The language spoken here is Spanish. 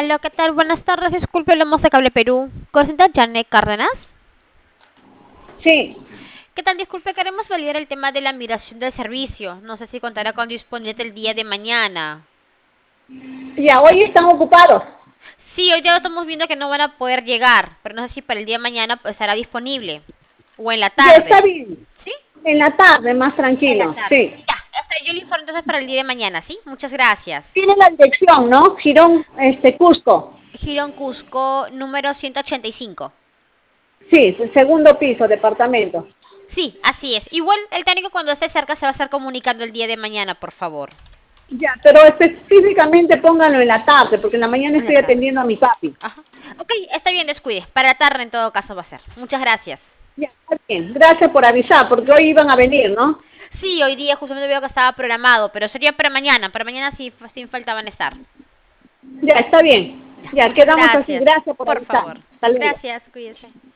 Aló, ¿qué tal? Buenas tardes, disculpe, hablamos de Cable Perú. ¿Con la señorita Janet Cárdenas? Sí, ¿Qué tal? Disculpe, queremos validar el tema de la migración del servicio. No sé si contará con disponibilidad el día de mañana. ya hoy están ocupados. Sí, hoy ya estamos viendo que no van a poder llegar, pero no sé si para el día de mañana pues, estará disponible. O en la Ya está tarde. bien. ¿Sí? En la tarde, más En la tranquilo. tarde. Sí. Ya, yo le informo entonces para el día de mañana, ¿sí? Muchas gracias. Tiene la dirección, ¿no? Girón, Cusco. Girón Cusco, número 185. Sí, segundo piso, departamento. Sí, así es. Igual el técnico cuando esté cerca se va a estar comunicando el día de mañana, por favor. Ya, pero específicamente pónganlo en la tarde, porque en la mañana En la estoy tarde. atendiendo a mi papi. Ajá. Ok, está bien, descuide. Para la tarde en todo caso va a ser. Muchas gracias. Ya, está bien. Gracias por avisar, porque hoy iban a venir, ¿no? Sí, hoy día justamente veo que estaba programado, pero sería para mañana. Para mañana sí, sin falta van a estar. Ya, está bien. Ya, Ya, muchas quedamos así. gracias. Gracias por Por avisar. favor. Hasta luego. Gracias, cuídese.